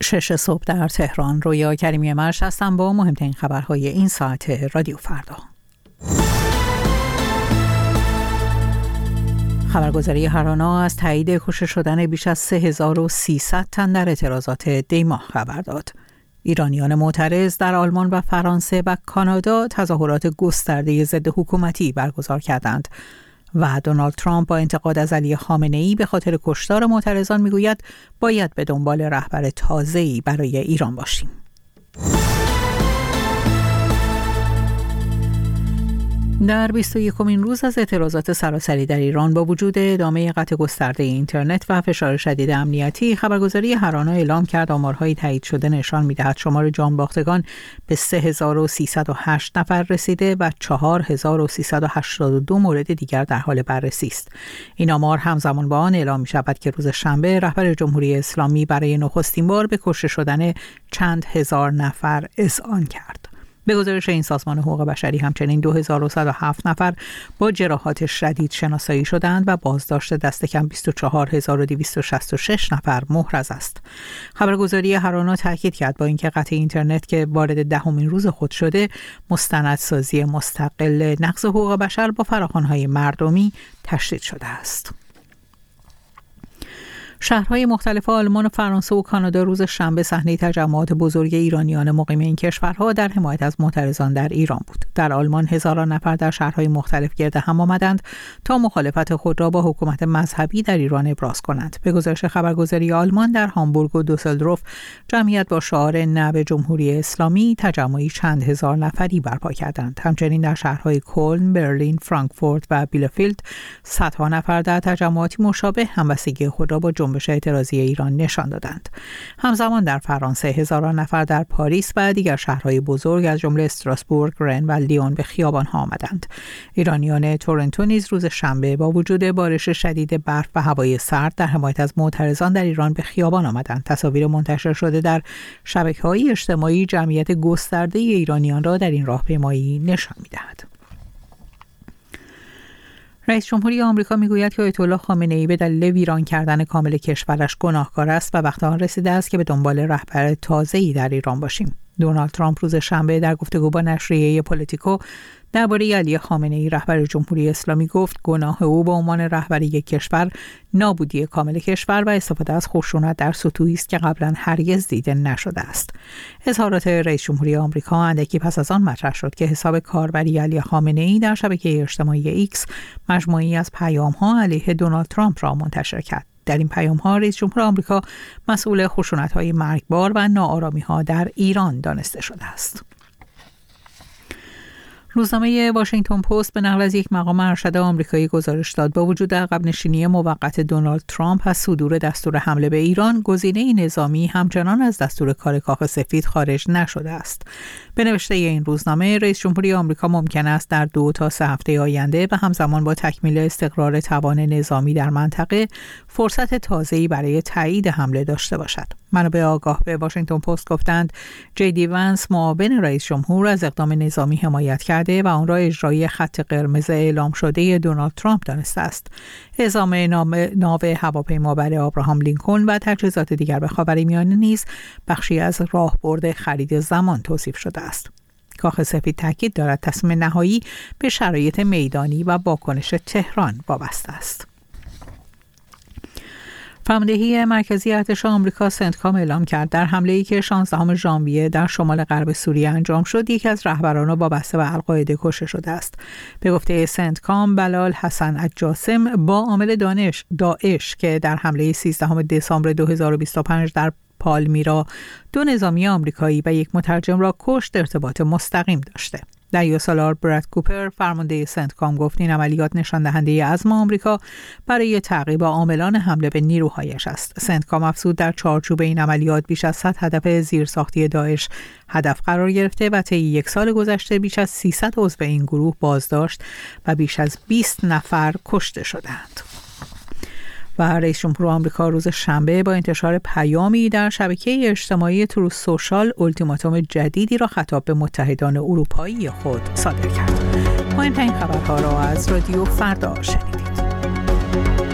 6 صبح در تهران. رویا کریمی مرش هستم با مهمترین خبرهای این ساعت رادیو فردا. خبرگزاری هرانا از تایید کشته شدن بیش از 3300 تن در اعتراضات دیماه خبر داد. ایرانیان معترض در آلمان و فرانسه و کانادا تظاهرات گسترده ضد حکومتی برگزار کردند و دونالد ترامپ با انتقاد از علی خامنه‌ای به خاطر کشتار معترضان میگوید باید به دنبال رهبر تازه‌ای برای ایران باشیم. در 21مین روز از اعتراضات سراسری در ایران با وجود ادامه قطع گسترده اینترنت و فشار شدید امنیتی، خبرگزاری هرانا اعلام کرد آمارهای تایید شده نشان می‌دهد شمار جانباختگان به 3308 نفر رسیده و 4382 مورد دیگر در حال بررسی است. این آمار همزمان با آن اعلام می‌شود که روز شنبه رهبر جمهوری اسلامی برای نخستین بار به کشته شدن چند هزار نفر اذعان کرد. به گزارش این سازمان حقوق بشری همچنین 2107 نفر با جراحات شدید شناسایی شدند و بازداشت دست کم 24266 نفر محرز است. خبرگزاری هرانا تاکید کرد با اینکه قطع اینترنت که وارد 10مین روز خود شده، مستندسازی مستقل نقض حقوق بشر با فراخوان‌های مردمی تشدید شده است. شهرهای مختلف آلمان و فرانسه و کانادا روز شنبه صحنه تجمعات بزرگ ایرانیان مقیم این کشورها در حمایت از معترضان در ایران بود. در آلمان هزاران نفر در شهرهای مختلف گرد هم آمدند تا مخالفت خود را با حکومت مذهبی در ایران ابراز کنند. به گزارش خبرگزاری آلمان، در هامبورگ و دوسلدورف جمعیت با شعار نه به جمهوری اسلامی تجمعی چند هزار نفری برپا کردند. همچنین در شهرهای کلن، برلین، فرانکفورت و بیلفیلد صدها نفر در تجمعاتی مشابه همبستگی خود را با جنبش اعتراضی ایران نشان دادند. همزمان در فرانسه هزاران نفر در پاریس و دیگر شهرهای بزرگ از جمله استراسبورگ، رن و لیون به خیابان‌ها آمدند. ایرانیان تورنتو نیز روز شنبه با وجود بارش شدید برف و هوای سرد در حمایت از معترضان در ایران به خیابان آمدند. تصاویر منتشر شده در شبکه‌های اجتماعی جمعیت گسترده ایرانیان را در این راهپیمایی نشان می‌دهد. رئیس جمهوری آمریکا میگوید که آیت الله خامنه‌ای به دلیل ویران کردن کامل کشورش گناهکار است و وقت آن رسیده است که به دنبال رهبر تازه‌ای در ایران باشیم. دونالد ترامپ روز شنبه در گفتگو با نشریه پولیتیکو درباره علی خامنه‌ای رهبر جمهوری اسلامی گفت گناه او به عنوان رهبر یک کشور نابودی کامل کشور و استفاده از خشونت در سطوحی است که قبلا هرگز دیده نشده است. اظهارات رئیس جمهوری آمریکا اندکی پس از آن مطرح شد که حساب کاربری علی خامنه‌ای در شبکه اجتماعی ایکس مجموعه‌ای از پیام‌ها علیه دونالد ترامپ را منتشر کرد. در این پیام‌ها رئیس جمهور آمریکا مسئول خشونت‌های مرگبار و ناآرامی‌ها در ایران دانسته شده است. روزنامه واشنگتن پست به نقل از یک مقام ارشد آمریکایی گزارش داد با وجود عقب نشینی موقت دونالد ترامپ از صدور دستور حمله به ایران، گزینه نظامی همچنان از دستور کار کاخ سفید خارج نشده است. به نوشته این روزنامه، رئیس جمهوری آمریکا ممکن است در 2 تا 3 هفته آینده و همزمان با تکمیل استقرار توان نظامی در منطقه فرصت تازه‌ای برای تایید حمله داشته باشد. منابع آگاه به واشنگتن پست گفتند جی وانس معاون رئیس جمهور از اقدام نظامی حمایت کرده و آن را اجرای خط قرمز اعلام شده دونالد ترامپ دانسته است. اعزام ناو هواپیمابر ابراهام لینکلن و تجهیزات دیگر به خاورمیانه نیز بخشی از راهبرد خرید زمان توصیف شده است. کاخ سفید تاکید دارد تصمیم نهایی به شرایط میدانی و واکنش تهران وابسته است. فرماندهی مرکزی ارتش آمریکا سنتکام اعلام کرد در حمله‌ای که 16 ژانویه در شمال غرب سوریه انجام شد، یکی از رهبران وابسته به القاعده کشته شده است. به گفته سنتکام، بلال حسن الجاسم با عامل داعش که در حمله 13 دسامبر 2025 در پالمیرا 2 نظامی آمریکایی و 1 مترجم را کشت ارتباط مستقیم داشته. دریای سالار براد کوپر فرمانده سنتکام گفت این عملیات نشان دهنده عزم آمریکا برای تعقیب عاملان حمله به نیروهایش است. سنتکام افزود در چارچوب این عملیات بیش از 100 هدف زیرساختی داعش هدف قرار گرفته و طی 1 سال گذشته بیش از 300 عضو این گروه بازداشت و بیش از 20 نفر کشته شدند. و رئیس جمهور آمریکا روز شنبه با انتشار پیامی در شبکه اجتماعی تروث سوشال اولتیماتوم جدیدی را خطاب به متحدان اروپایی خود صادر کرد. مهمترین خبرها را از رادیو فردا شنیدید.